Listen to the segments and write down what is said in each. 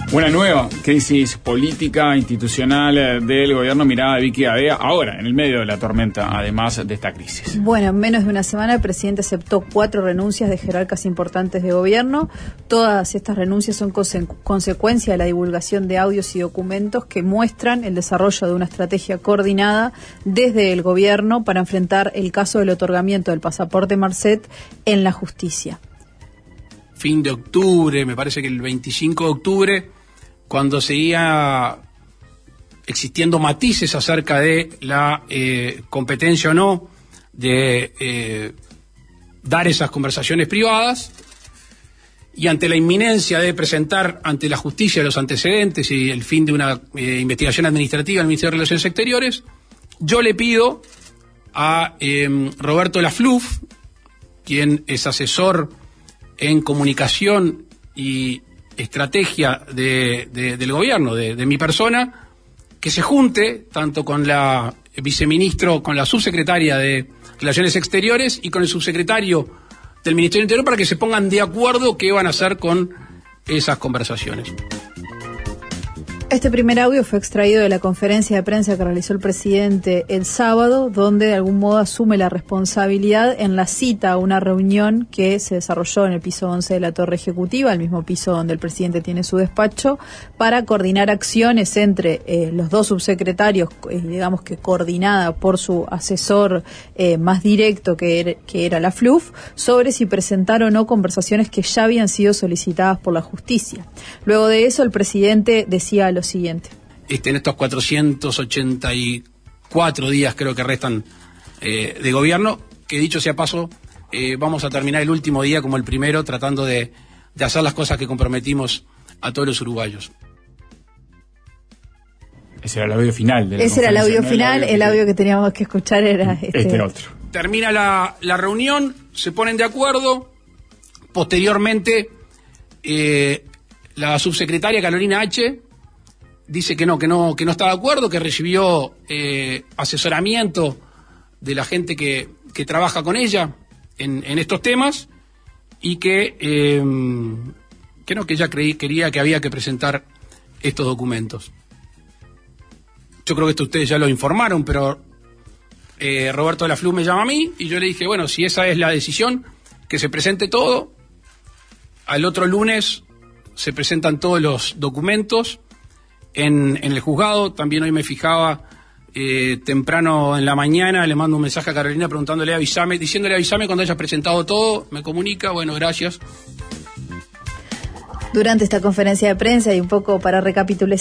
Una nueva crisis política, institucional del gobierno mirada de Vicky Gadea, ahora en el medio de la tormenta, además de esta crisis. Bueno, en menos de una semana el presidente aceptó 4 renuncias de jerarcas importantes de gobierno. Todas estas renuncias son consecuencia de la divulgación de audios y documentos que muestran el desarrollo de una estrategia coordinada desde el gobierno para enfrentar el caso del otorgamiento del pasaporte Marcet en la justicia. Fin de octubre, me parece que el 25 de octubre, cuando seguía existiendo matices acerca de la competencia o no de dar esas conversaciones privadas, y ante la inminencia de presentar ante la justicia los antecedentes y el fin de una investigación administrativa al Ministerio de Relaciones Exteriores, yo le pido a Roberto Lafluf, quien es asesor en comunicación y estrategia del gobierno, de mi persona, que se junte tanto con la viceministro, con la subsecretaria de Relaciones Exteriores y con el subsecretario del Ministerio del Interior para que se pongan de acuerdo qué van a hacer con esas conversaciones. Este primer audio fue extraído de la conferencia de prensa que realizó el presidente el sábado, donde de algún modo asume la responsabilidad en la cita a una reunión que se desarrolló en el piso 11 de la Torre Ejecutiva, el mismo piso donde el presidente tiene su despacho, para coordinar acciones entre los dos subsecretarios, digamos que coordinada por su asesor más directo que era Lafluf, sobre si presentar o no conversaciones que ya habían sido solicitadas por la justicia. Luego de eso, el presidente decía lo siguiente. En estos 484 días creo que restan de gobierno, que dicho sea paso, vamos a terminar el último día como el primero, tratando de hacer las cosas que comprometimos a todos los uruguayos. Ese era el audio final. Ese era el audio final, el audio que teníamos que escuchar era este otro. Termina la reunión, se ponen de acuerdo, posteriormente la subsecretaria Carolina H. dice que no está de acuerdo, que recibió asesoramiento de la gente que trabaja con ella en estos temas y que ella quería que había que presentar estos documentos. Yo creo que esto ustedes ya lo informaron, pero Roberto Lafluf me llama a mí y yo le dije, bueno, si esa es la decisión, que se presente todo. Al otro lunes se presentan todos los documentos en el juzgado. También hoy me fijaba temprano en la mañana, le mando un mensaje a Carolina diciéndole avísame cuando hayas presentado todo, me comunica, bueno, gracias. Durante esta conferencia de prensa y un poco para recapitular.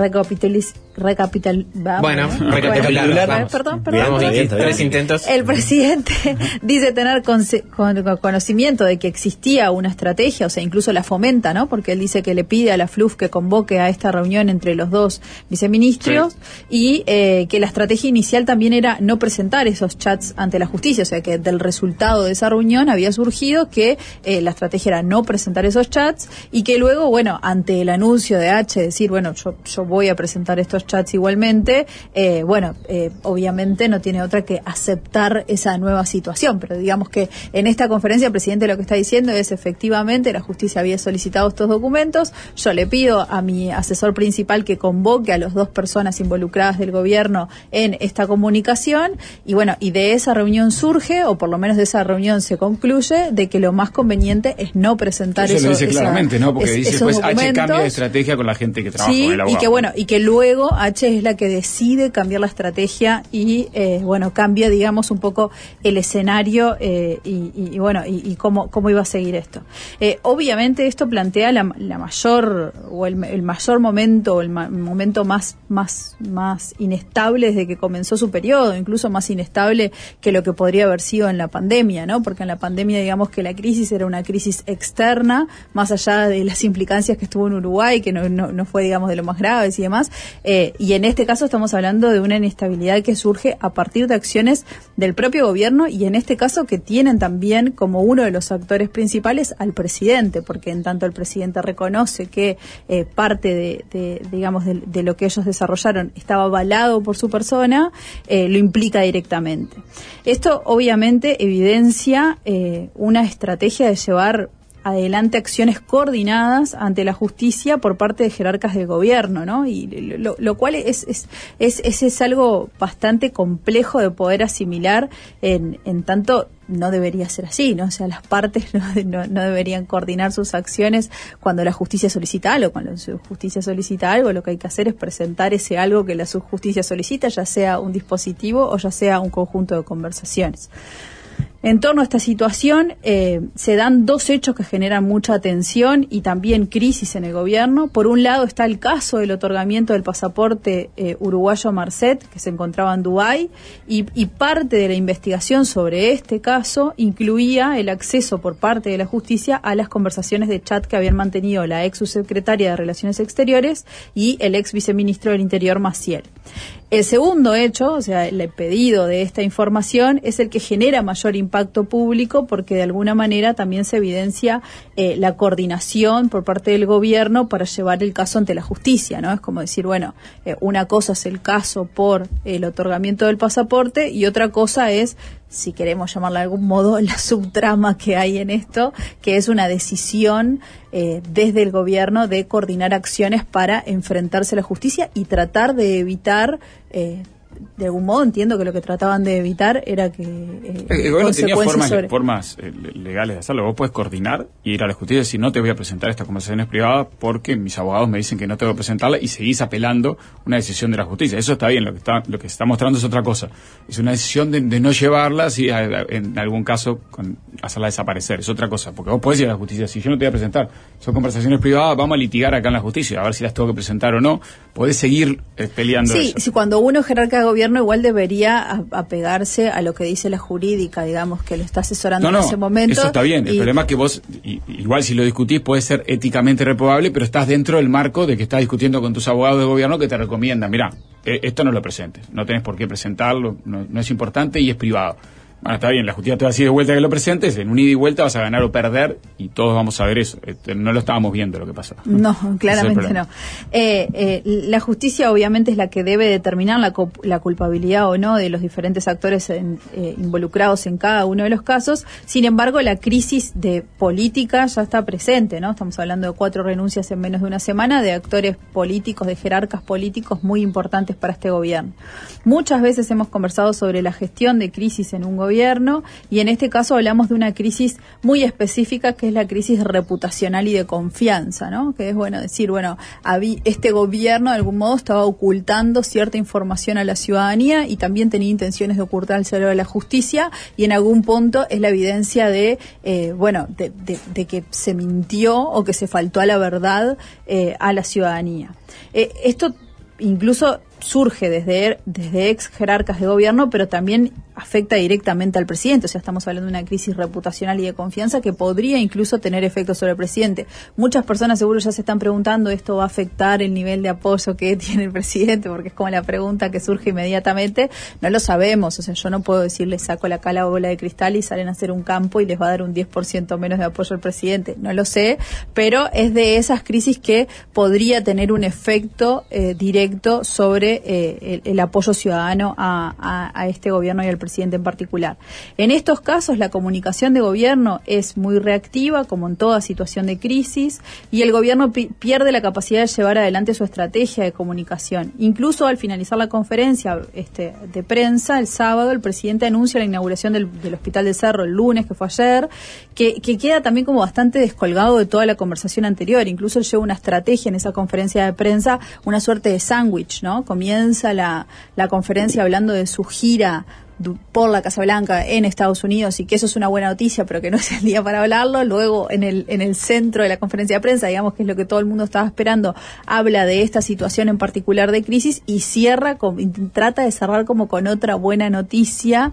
Perdón. 3 intentos. El presidente dice tener conocimiento de que existía una estrategia, o sea, incluso la fomenta, ¿no? Porque él dice que le pide a Lafluf que convoque a esta reunión entre los dos viceministros, sí. Y que la estrategia inicial también era no presentar esos chats ante la justicia, o sea, que del resultado de esa reunión había surgido que la estrategia era no presentar esos chats y que luego, bueno, ante el anuncio de H, decir, bueno, yo voy a presentar estos chats igualmente, obviamente no tiene otra que aceptar esa nueva situación, pero digamos que en esta conferencia el presidente lo que está diciendo es efectivamente la justicia había solicitado estos documentos, yo le pido a mi asesor principal que convoque a las 2 personas involucradas del gobierno en esta comunicación y bueno, y de esa reunión surge, o por lo menos de esa reunión se concluye, de que lo más conveniente es no presentar eso. Lo dice claramente, ¿no? Porque dice después H cambia de estrategia con la gente que trabaja con el abogado. Y que luego H es la que decide cambiar la estrategia y cambia, digamos, un poco el escenario y cómo iba a seguir esto. Obviamente esto plantea la mayor o el mayor momento, o el momento más inestable desde que comenzó su periodo, incluso más inestable que lo que podría haber sido en la pandemia, ¿no? Porque en la pandemia, digamos que la crisis era una crisis externa, más allá de las implicancias que estuvo en Uruguay, que no fue, digamos, de lo más graves y demás, y en este caso estamos hablando de una inestabilidad que surge a partir de acciones del propio gobierno y en este caso que tienen también como uno de los actores principales al presidente, porque en tanto el presidente reconoce que parte de lo que ellos desarrollaron estaba avalado por su persona, lo implica directamente. Esto obviamente evidencia una estrategia de llevar adelante acciones coordinadas ante la justicia por parte de jerarcas del gobierno, ¿no? Y lo cual es algo bastante complejo de poder asimilar, en tanto no debería ser así, ¿no? O sea, las partes no deberían coordinar sus acciones cuando la justicia solicita algo. Cuando la justicia solicita algo, lo que hay que hacer es presentar ese algo que la justicia solicita, ya sea un dispositivo o ya sea un conjunto de conversaciones. En torno a esta situación se dan dos hechos que generan mucha tensión y también crisis en el gobierno. Por un lado está el caso del otorgamiento del pasaporte uruguayo a Marcet, que se encontraba en Dubái, y parte de la investigación sobre este caso incluía el acceso por parte de la justicia a las conversaciones de chat que habían mantenido la ex subsecretaria de Relaciones Exteriores y el ex viceministro del Interior, Maciel. El segundo hecho, o sea, el pedido de esta información, es el que genera mayor impacto público porque de alguna manera también se evidencia la coordinación por parte del gobierno para llevar el caso ante la justicia, ¿no? Es como decir, bueno, una cosa es el caso por el otorgamiento del pasaporte y otra cosa es, si queremos llamarla de algún modo, la subtrama que hay en esto, que es una decisión desde el gobierno de coordinar acciones para enfrentarse a la justicia y tratar de evitar, de algún modo entiendo que lo que trataban de evitar era que el gobierno tenía formas legales de hacerlo. Vos podés coordinar y ir a la justicia y decir, no te voy a presentar estas conversaciones privadas porque mis abogados me dicen que no tengo que presentarla, y seguís apelando una decisión de la justicia. Eso está bien, lo que se está mostrando es otra cosa. Es una decisión de no llevarla, si en algún caso hacerla desaparecer, es otra cosa, porque vos podés ir a la justicia, si yo no te voy a presentar, son conversaciones privadas, vamos a litigar acá en la justicia, a ver si las tengo que presentar o no, podés seguir peleando eso. Sí, cuando uno es jerarca de gobierno igual debería apegarse a lo que dice la jurídica, digamos, que lo está asesorando en ese momento. Eso está bien, el problema es que vos, igual si lo discutís puede ser éticamente reprobable, pero estás dentro del marco de que estás discutiendo con tus abogados de gobierno que te recomiendan, mirá, esto no lo presentes, no tenés por qué presentarlo, no es importante y es privado. Bueno, está bien, la justicia te va a decir de vuelta que lo presentes, en un ida y vuelta vas a ganar o perder y todos vamos a ver eso. No lo estábamos viendo lo que pasó. No, claramente no. La justicia obviamente es la que debe determinar la culpabilidad o no de los diferentes actores involucrados en cada uno de los casos. Sin embargo, la crisis de política ya está presente, ¿no? Estamos hablando de 4 renuncias en menos de una semana de actores políticos, de jerarcas políticos muy importantes para este gobierno. Muchas veces hemos conversado sobre la gestión de crisis en un gobierno, y en este caso hablamos de una crisis muy específica que es la crisis reputacional y de confianza, ¿no? Que es, bueno, decir, bueno, este gobierno de algún modo estaba ocultando cierta información a la ciudadanía y también tenía intenciones de ocultárselo a la justicia, y en algún punto es la evidencia de que se mintió o que se faltó a la verdad a la ciudadanía. Esto incluso surge desde ex jerarcas de gobierno, pero también afecta directamente al presidente. O sea, estamos hablando de una crisis reputacional y de confianza que podría incluso tener efectos sobre el presidente. Muchas personas seguro ya se están preguntando, ¿esto va a afectar el nivel de apoyo que tiene el presidente? Porque es como la pregunta que surge inmediatamente. No lo sabemos. O sea, yo no puedo decirles, saco acá la bola de cristal y salen a hacer un campo y les va a dar un 10% menos de apoyo al presidente. No lo sé, pero es de esas crisis que podría tener un efecto directo sobre el apoyo ciudadano a este gobierno y al presidente en particular. En estos casos la comunicación de gobierno es muy reactiva, como en toda situación de crisis, y el gobierno pierde la capacidad de llevar adelante su estrategia de comunicación. Incluso al finalizar la conferencia de prensa el sábado, el presidente anuncia la inauguración del Hospital del Cerro el lunes, que fue ayer, que queda también como bastante descolgado de toda la conversación anterior. Incluso él lleva una estrategia en esa conferencia de prensa, una suerte de sándwich, ¿no? Comienza la conferencia hablando de su gira por la Casa Blanca en Estados Unidos y que eso es una buena noticia, pero que no es el día para hablarlo. Luego en el centro de la conferencia de prensa, digamos que es lo que todo el mundo estaba esperando, habla de esta situación en particular de crisis y trata de cerrar como con otra buena noticia,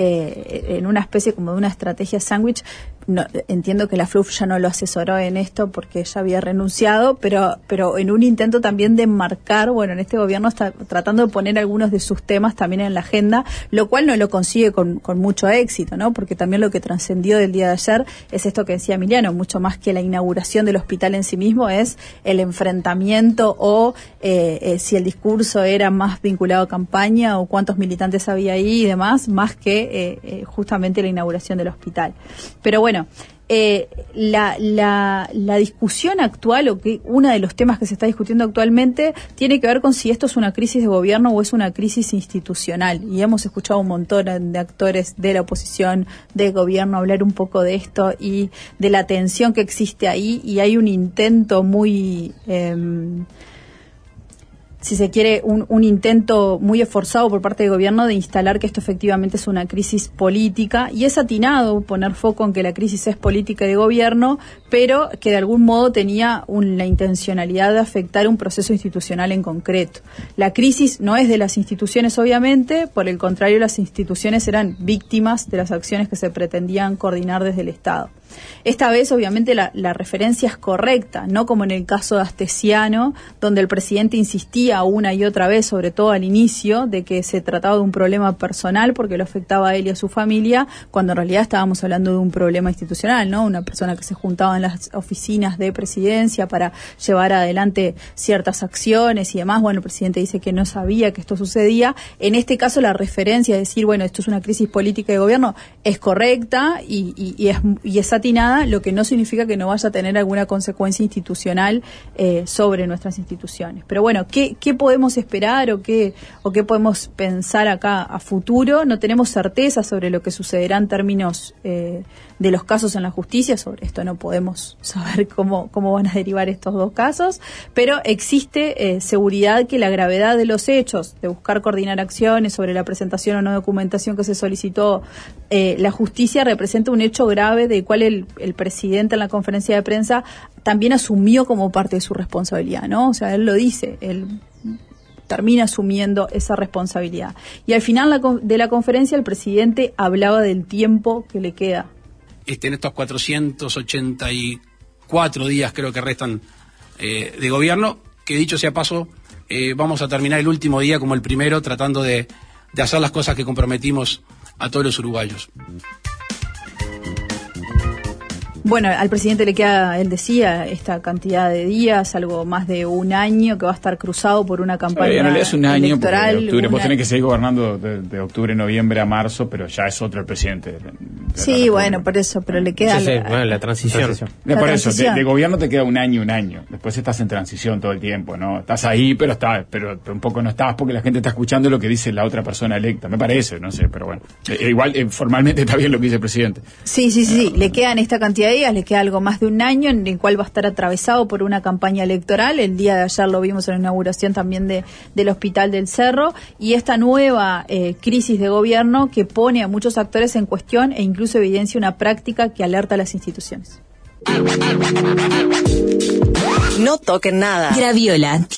en una especie como de una estrategia sándwich. No, entiendo que la FLUF ya no lo asesoró en esto porque ella había renunciado, pero en un intento también de enmarcar, bueno, en este gobierno está tratando de poner algunos de sus temas también en la agenda, lo cual no lo consigue con mucho éxito, ¿no? Porque también lo que trascendió del día de ayer es esto que decía Emiliano, mucho más que la inauguración del hospital en sí mismo, es el enfrentamiento o si el discurso era más vinculado a campaña o cuántos militantes había ahí y demás, más que justamente la inauguración del hospital. Pero bueno, la discusión actual, o que uno de los temas que se está discutiendo actualmente, tiene que ver con si esto es una crisis de gobierno o es una crisis institucional. Y hemos escuchado un montón de actores de la oposición, de gobierno, hablar un poco de esto y de la tensión que existe ahí, y hay un intento muy... si se quiere, un intento muy esforzado por parte del gobierno de instalar que esto efectivamente es una crisis política, y es atinado poner foco en que la crisis es política y de gobierno, pero que de algún modo tenía la intencionalidad de afectar un proceso institucional en concreto. La crisis no es de las instituciones, obviamente, por el contrario, las instituciones eran víctimas de las acciones que se pretendían coordinar desde el Estado. Esta vez, obviamente, la referencia es correcta, no como en el caso de Astesiano, donde el presidente insistía una y otra vez, sobre todo al inicio, de que se trataba de un problema personal porque lo afectaba a él y a su familia, cuando en realidad estábamos hablando de un problema institucional, ¿no? Una persona que se juntaba en las oficinas de presidencia para llevar adelante ciertas acciones y demás. Bueno, el presidente dice que no sabía que esto sucedía. En este caso, la referencia de decir, bueno, esto es una crisis política de gobierno, es correcta y es atinada, lo que no significa que no vaya a tener alguna consecuencia institucional sobre nuestras instituciones. Pero bueno, ¿qué podemos esperar o qué podemos pensar acá a futuro? No tenemos certeza sobre lo que sucederá en términos de los casos en la justicia. Sobre esto no podemos saber cómo van a derivar estos dos casos, pero existe seguridad que la gravedad de los hechos, de buscar coordinar acciones sobre la presentación o no documentación que se solicitó la justicia, representa un hecho grave del cual el presidente en la conferencia de prensa también asumió como parte de su responsabilidad, ¿no? O sea, él lo dice, él termina asumiendo esa responsabilidad. Y al final de la conferencia el presidente hablaba del tiempo que le queda. En estos 484 días creo que restan de gobierno, que dicho sea paso, vamos a terminar el último día como el primero, tratando de hacer las cosas que comprometimos a todos los uruguayos. Bueno, al presidente le queda, él decía, esta cantidad de días, algo más de un año, que va a estar cruzado por una campaña electoral. En realidad es un año, porque de octubre, vos tenés que seguir gobernando de octubre, noviembre a marzo, pero ya es otro el presidente. Sí, bueno, por eso, pero le queda... la transición. Por eso, de gobierno te queda un año. Después estás en transición todo el tiempo, ¿no? Estás ahí, pero un poco no estás porque la gente está escuchando lo que dice la otra persona electa. Me parece, no sé, pero bueno. Igual, formalmente está bien lo que dice el presidente. Sí, le quedan esta cantidad de días, le queda algo más de un año en el cual va a estar atravesado por una campaña electoral. El día de ayer lo vimos en la inauguración también del Hospital del Cerro, y esta nueva crisis de gobierno que pone a muchos actores en cuestión e incluso evidencia una práctica que alerta a las instituciones. No toquen nada. Graviola.